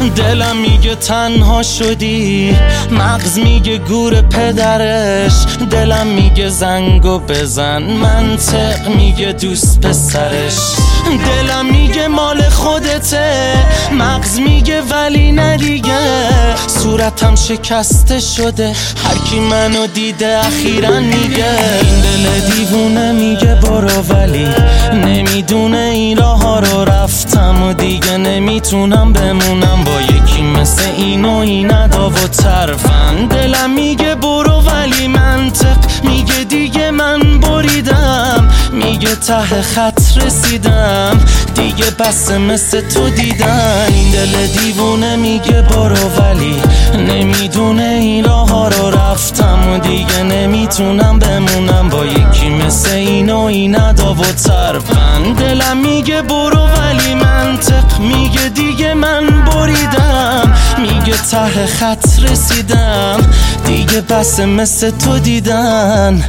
دلم میگه تنها شدی، مغز میگه گور پدرش، دلم میگه زنگو بزن، منطق میگه دوست پسرش. دلم میگه مال خودته، مغز میگه ولی نه دیگه. صورتم شکسته شده، هر کی منو دیده اخیراً میگه. این دل دیوونه میگه برو ولی نمیدونه این راه ها رو رفتم و دیگه نمیتونم بمونم با یکی مثل این و این ادا و طرفن. دلم میگه برو ولی منطق میگه دیگه من بریدم، میگه ته خط رسیدم دیگه بس مثل تو دیدن. این دل دیوونه میگه برو ولی نمیدونه این راه ها رو رفتم و دیگه نمیتونم بمونم با یکی مثل این و این ادا و طرفن. دلم میگه برو ولی منطق میگه دیگه من بریدم، میگه ته خط رسیدم دیگه بس مثل تو دیدن.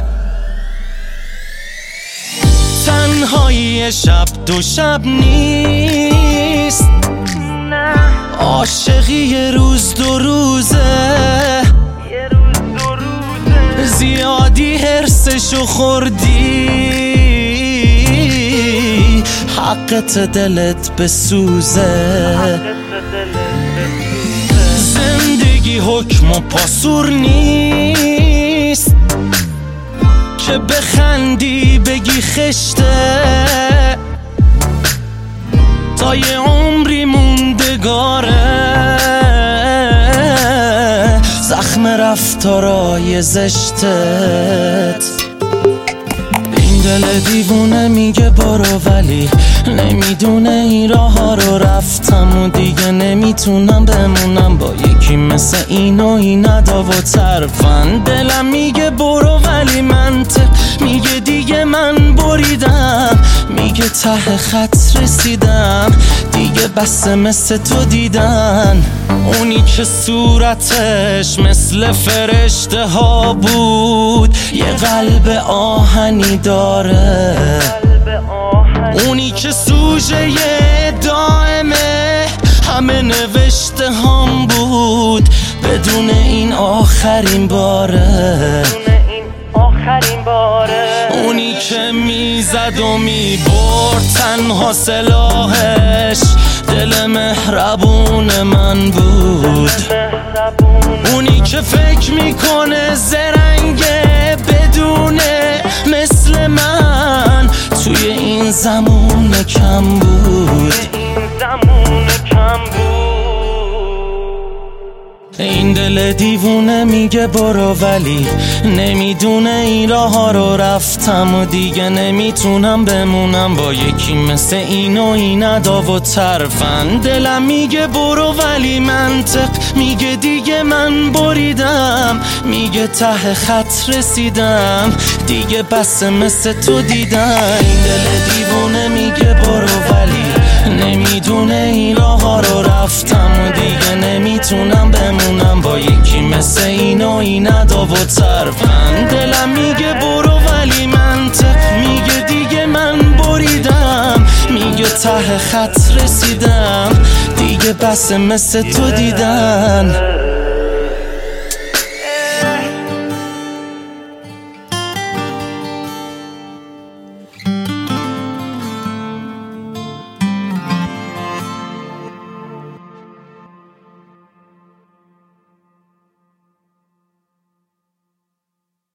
تنهایی شب دو شب نیست، عاشقی یه روز دو روزه، زیادی حرسشو خوردی، حقت دلت بسوزه. زندگی حکم و پاسور نیست که بخندی بگی خشته، تا یه عمری موندگاره زخم رفتارای زشتت. این دل دیوونه میگه برو ولی نمیدونه این راه ها رو رفتم و دیگه نمیتونم بمونم با یکی مثل این و این ادا و طرفن. دلم میگه برو ولی منطق میگه دیگه من بریدم، میگه ته خط رسیدم دیگه بس مثل تو دیدن. اونی که صورتش مثل فرشته ها بود، یه قلب آهنی داره، اونی که سوژه دائمه همه نوشته هم بود، بدون این آخرین باره. اونی که میزد و میبرد تنها سلاحش دل مهربون من بود، اونی که فکر میکنه زرنگه بدونه مثل من توی این زمان کم بود. این دل دیوونه میگه برو ولی نمیدونه این راه ها رو رفتم و دیگه نمیتونم بمونم با یکی مثل این و این ادا و طرفن. دلم میگه برو ولی منطق میگه دیگه من بریدم، میگه ته خط رسیدم دیگه بس مثل تو دیدن. این دل دیوونه میگه برو ولی نمیدونه این راه ها رو رفتم و دیگه نمیتونم بمونم با یکی مثل این و این ادا و طرفن. دلم میگه برو ولی منطق میگه دیگه من بریدم، میگه ته خط رسیدم دیگه بس مثل تو دیدم.